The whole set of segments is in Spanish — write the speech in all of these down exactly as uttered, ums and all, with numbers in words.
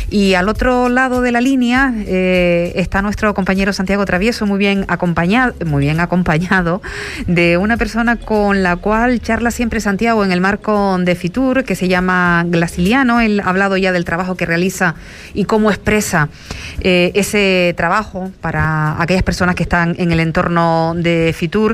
Y al otro lado de la línea eh, está nuestro compañero Santiago Travieso, muy bien acompañado, muy bien acompañado de una persona con la cual charla siempre Santiago en el marco de Fitur, que se llama Glasiliano. Él ha hablado ya del trabajo que realiza y cómo expresa eh, ese trabajo para aquellas personas que están en el entorno de Fitur,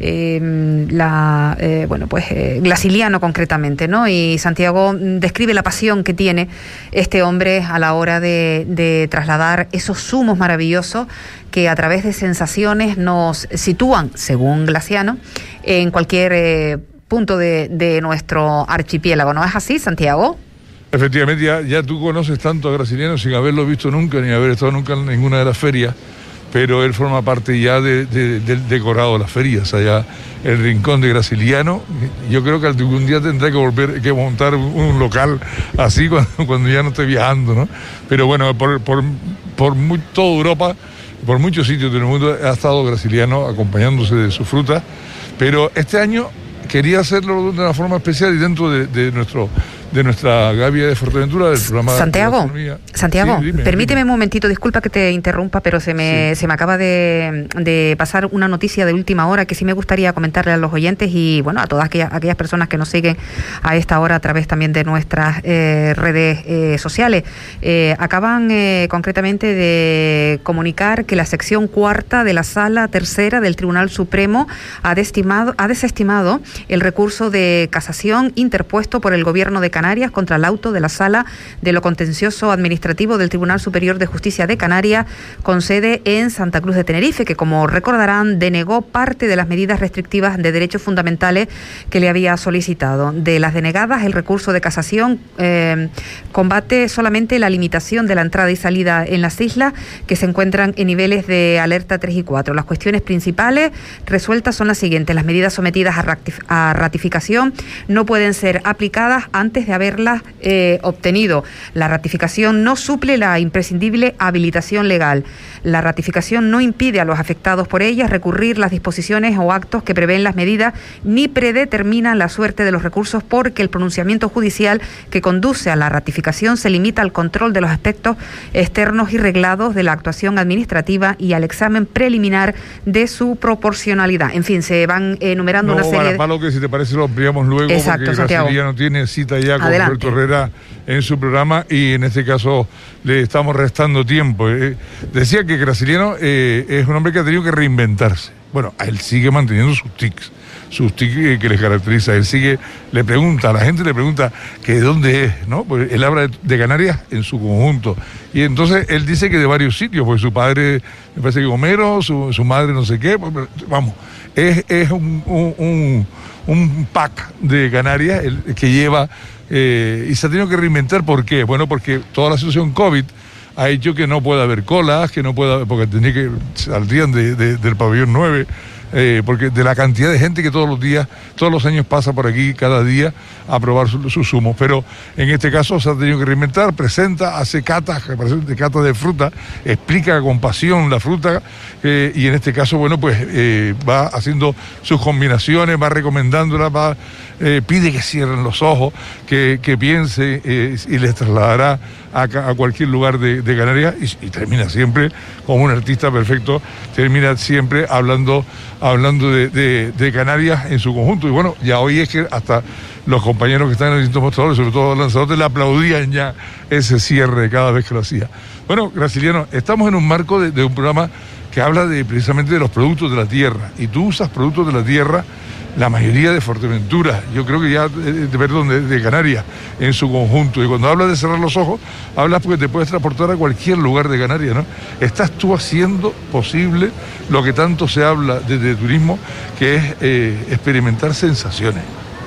eh, la, eh, bueno, pues eh, Glasiliano concretamente, ¿no? Y Santiago describe la pasión que tiene este hombre a la hora de, de trasladar esos zumos maravillosos que a través de sensaciones nos sitúan, según Glasiliano, en cualquier eh, punto de, de nuestro archipiélago. ¿No es así, Santiago? Efectivamente, ya, ya tú conoces tanto a Glasiliano sin haberlo visto nunca, ni haber estado nunca en ninguna de las ferias, pero él forma parte ya de, de, del decorado de las ferias, allá el rincón de Glasiliano. Yo creo que algún día tendré que volver, que montar un local así cuando, cuando ya no esté viajando, ¿no? Pero bueno, por, por, por muy, toda Europa, por muchos sitios del mundo ha estado Glasiliano acompañándose de su fruta, pero este año quería hacerlo de una forma especial y dentro de, de nuestro... de nuestra Gavia de Fuerteventura, del programa Santiago, de Santiago, sí, dime, permíteme dime. un momentito, disculpa que te interrumpa, pero se me, sí. se me acaba de, de pasar una noticia de última hora que sí me gustaría comentarle a los oyentes y bueno, a todas aquellas, aquellas personas que nos siguen a esta hora a través también de nuestras eh, redes eh, sociales. Eh, acaban eh, concretamente de comunicar que la sección cuarta de la Sala Tercera del Tribunal Supremo ha desestimado, ha desestimado el recurso de casación interpuesto por el Gobierno de Canarias Canarias contra el auto de la Sala de lo Contencioso Administrativo del Tribunal Superior de Justicia de Canarias, con sede en Santa Cruz de Tenerife, que, como recordarán, denegó parte de las medidas restrictivas de derechos fundamentales que le había solicitado. De las denegadas, el recurso de casación eh, combate solamente la limitación de la entrada y salida en las islas, que se encuentran en niveles de alerta tres y cuatro. Las cuestiones principales resueltas son las siguientes: las medidas sometidas a, ratif- a ratificación no pueden ser aplicadas antes de haberlas eh, obtenido. La ratificación no suple la imprescindible habilitación legal. La ratificación no impide a los afectados por ellas recurrir las disposiciones o actos que prevén las medidas, ni predetermina la suerte de los recursos, porque el pronunciamiento judicial que conduce a la ratificación se limita al control de los aspectos externos y reglados de la actuación administrativa y al examen preliminar de su proporcionalidad. En fin, se van enumerando no, una serie de... No, que si te parece lo ampliamos luego. Exacto, porque Glasiliano tiene cita ya con Adelante. Roberto Herrera en su programa y en este caso le estamos restando tiempo. Eh, decía que Glasiliano eh, es un hombre que ha tenido que reinventarse. Bueno, él sigue manteniendo sus tics, sus tics eh, que les caracteriza. Él sigue, le pregunta, a la gente le pregunta que de dónde es, ¿no? Pues él habla de, de Canarias en su conjunto. Y entonces él dice que de varios sitios, pues su padre, me parece que Homero, su, su madre no sé qué, pues, vamos, es, es un, un, un, un pack de Canarias el, que lleva... Eh, y se ha tenido que reinventar. ¿Por qué? Bueno, porque toda la situación COVID ha hecho que no pueda haber colas, que no pueda, porque tenía que saldrían de, de, del pabellón nueve, eh, porque de la cantidad de gente que todos los días, todos los años pasa por aquí cada día a probar sus su zumos. Pero en este caso se ha tenido que reinventar, presenta, hace catas, catas de fruta, explica con pasión la fruta, eh, y en este caso, bueno, pues eh, va haciendo sus combinaciones, va recomendándolas, va... Eh, pide que cierren los ojos, que, que piense eh, y les trasladará a, a cualquier lugar de, de Canarias y, y termina siempre como un artista perfecto, termina siempre hablando, hablando de, de, de Canarias en su conjunto. Y bueno, ya hoy es que hasta los compañeros que están en el distintos mostradores, sobre todo los lanzadores, le aplaudían ya ese cierre cada vez que lo hacía. Bueno, Glasiliano, estamos en un marco de, de un programa que habla de, precisamente de los productos de la tierra, y tú usas productos de la tierra, la mayoría de Fuerteventura, yo creo que ya, de, de, perdón, de, de Canarias en su conjunto. Y cuando hablas de cerrar los ojos, hablas porque te puedes transportar a cualquier lugar de Canarias, ¿no? Estás tú haciendo posible lo que tanto se habla desde turismo, que es eh, experimentar sensaciones.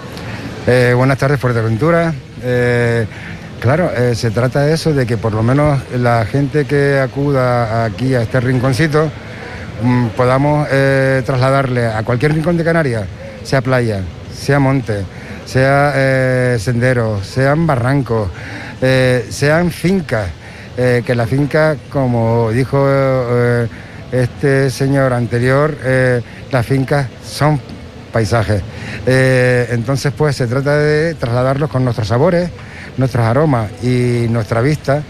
Eh, buenas tardes, Fuerteventura. Eh, claro, eh, se trata de eso, de que por lo menos la gente que acuda aquí a este rinconcito mm, podamos eh, trasladarle a cualquier rincón de Canarias, sea playa, sea monte, sea eh, sendero, sean barrancos, eh, sean fincas, eh, que la finca, como dijo eh, este señor anterior, eh, las fincas son paisajes. Eh, entonces, pues se trata de trasladarlos con nuestros sabores, nuestros aromas y nuestra vista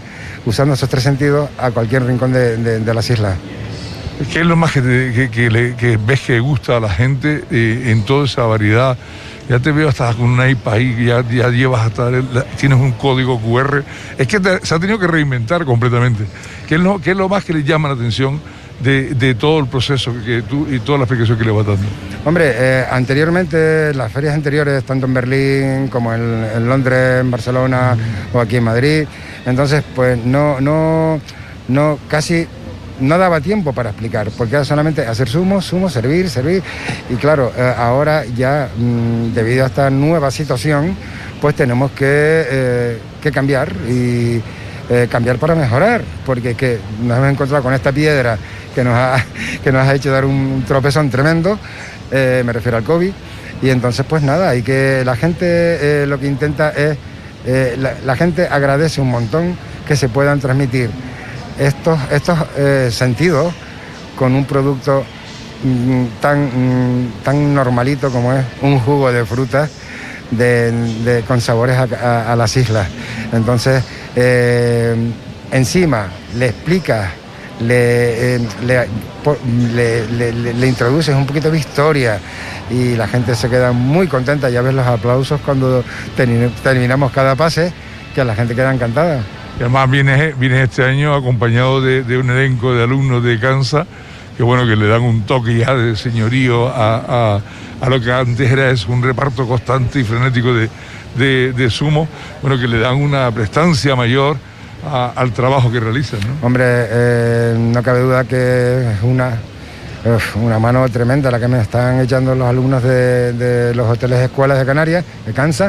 usando esos tres sentidos a cualquier rincón de, de, de las islas. ¿Qué es lo más que, te, que, que, le, que ves que gusta a la gente eh, en toda esa variedad? Ya te veo hasta con una iPad ahí, ya, ya llevas hasta, la, tienes un código cu erre. Es que te, se ha tenido que reinventar completamente. ¿Qué es lo, qué es lo más que le llama la atención de, de todo el proceso que tú y toda la explicación que le vas dando? Hombre, eh, anteriormente, las ferias anteriores, tanto en Berlín como en, en Londres, en Barcelona o aquí en Madrid, entonces pues no, no, no, casi no daba tiempo para explicar, porque era solamente hacer zumo, zumo, servir, servir, y claro, eh, ahora ya mmm, debido a esta nueva situación, pues tenemos que, eh, que cambiar y eh, cambiar para mejorar, porque es que nos hemos encontrado con esta piedra que nos ha, que nos ha hecho dar un tropezón tremendo, eh, me refiero al COVID, y entonces pues nada, y que la gente eh, lo que intenta es, eh, la, la gente agradece un montón que se puedan transmitir estos, estos eh, sentidos con un producto mmm, tan, mmm, tan normalito como es un jugo de frutas de, de, con sabores a, a, a las islas. Entonces, eh, encima le explicas, le, eh, le, le, le, le, le introduces un poquito de historia y la gente se queda muy contenta. Ya ves los aplausos cuando termin, terminamos cada pase, que la gente queda encantada. Y además vienes, vienes este año acompañado de, de un elenco de alumnos de Kansas, que bueno, que le dan un toque ya de señorío a, a, a lo que antes era eso, un reparto constante y frenético de, de, de zumo, bueno, que le dan una prestancia mayor a, al trabajo que realizan, ¿no? Hombre, eh, no cabe duda que es una, uf, una mano tremenda la que me están echando los alumnos de, de los hoteles y escuelas de Canarias, de Kansas,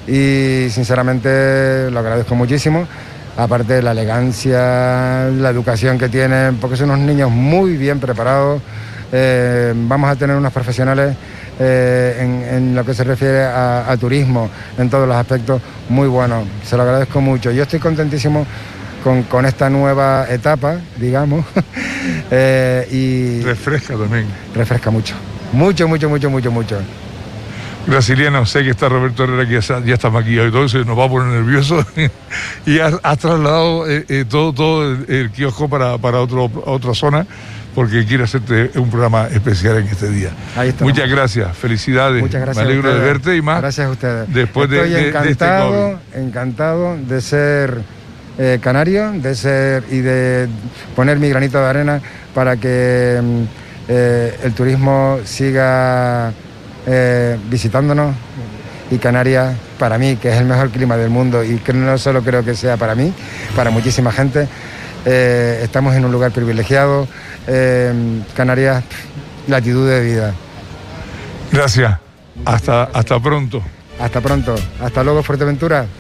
y sinceramente lo agradezco muchísimo. Aparte de la elegancia, la educación que tienen, porque son unos niños muy bien preparados. Eh, vamos a tener unos profesionales eh, en, en lo que se refiere a, a turismo, en todos los aspectos, muy buenos. Se lo agradezco mucho. Yo estoy contentísimo con, con esta nueva etapa, digamos. eh, y refresca también. Refresca mucho. Mucho, mucho, mucho, mucho, mucho. Graciliano, sé que está Roberto Herrera, que ya, ya está maquillado y todo eso, nos va a poner nervioso. Y has, has trasladado eh, eh, todo, todo el, el kiosco para, para otro, otra zona, porque quiere hacerte un programa especial en este día. Ahí está. Muchas gracias, felicidades. Muchas gracias. Me alegro de verte y más. Gracias a ustedes. Después Estoy de, encantado, de, de este COVID. encantado de ser eh, canario, de ser y de poner mi granito de arena para que eh, el turismo siga Eh, visitándonos, y Canarias, para mí, que es el mejor clima del mundo, y que no solo creo que sea para mí, para muchísima gente, eh, estamos en un lugar privilegiado. eh, Canarias, latitud de vida. Gracias, hasta, hasta pronto. Hasta pronto, hasta luego, Fuerteventura.